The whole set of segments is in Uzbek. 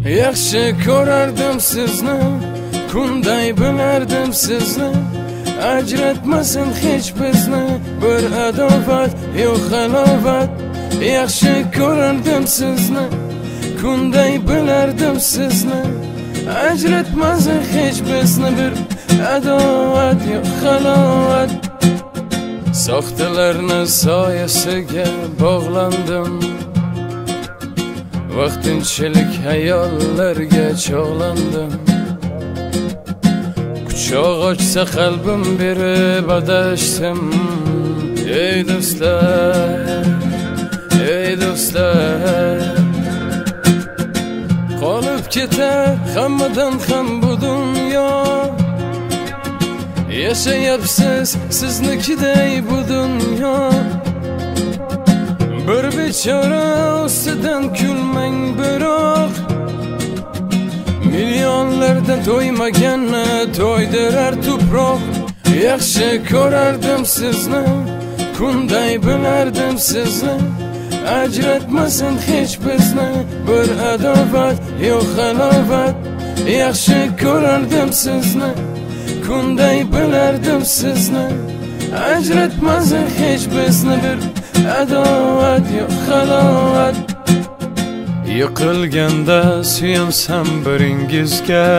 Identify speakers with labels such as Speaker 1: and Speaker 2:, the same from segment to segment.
Speaker 1: Yaxshi ko'rardim sizni, kunday bilardim sizni. Ajratmasin hech bizni bir adovat yo'q halovat. Yaxshi ko'rardim sizni, kunday bilardim sizni. Ajratmasin hech bizni bir adovat yo'q halovat. Soxtalarni soyasiga bog'landim, vaqtinchalik hayollarga chog'landim. Quchoq ochsa qalbim berib adashdim. Ey do'stlar, ey do'stlar, qolib ketar hammadan ham bu dunyo. Yashayapsiz siznikiday bu dunyo. Bir bechora ustidan kulmang biroq, milyonlardan to'ymaganni to'ydirar tuproq. Yaxshi ko'rardim sizni, kunday bilardim sizni. Ajratmasin hech bizni bir adovat yo'q halovat. Yaxshi ko'rardim sizni, kunday bilardim sizni. Ajratmasin hech bizni bir adovat yo'q halovat. Yiqilganda suyansam biringizga,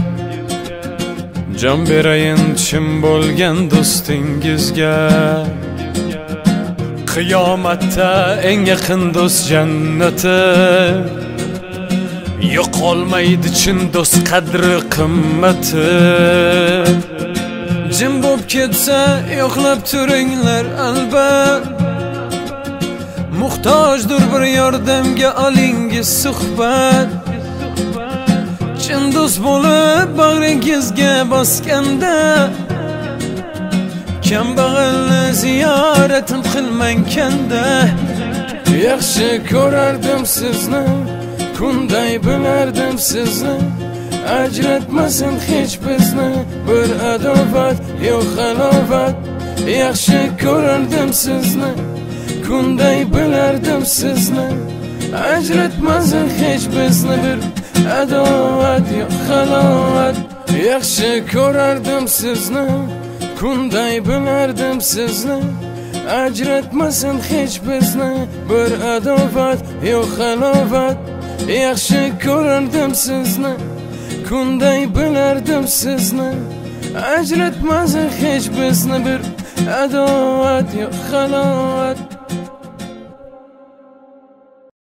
Speaker 1: jon berayin chin bo'lgan do'stingizga. Qiyomatda eng yaqin do'st jannati, yo'qolmaydi chin do'st qadri qimmati. Jim bo'lib ketsa yo'qlab turinglar albat, muhtojdir bir yordamga olingiz suhbat. Chin do'st bo'lib bag'ringizga bosganda, kambag'alni ziyoratin qilmang kanda. Yaxshi ko'rardim sizni, kunday bilardim sizni. Ajratmasin hech bizni bir adovat yo'q halovat. Yaxshi ko'rardim sizni, kunday bilardim sizni. Ajratmasin hech bizni bir adovat yo'q halovat. Yaxshi ko'rardim sizni, kunday bilardim sizni. Ajratmasin hech bizni bir adovat yo'q halovat. Yaxshi ko'rardim sizni, kunday bilardim sizni. Ajratmasin hech bizni bir adovat yo'q halovat.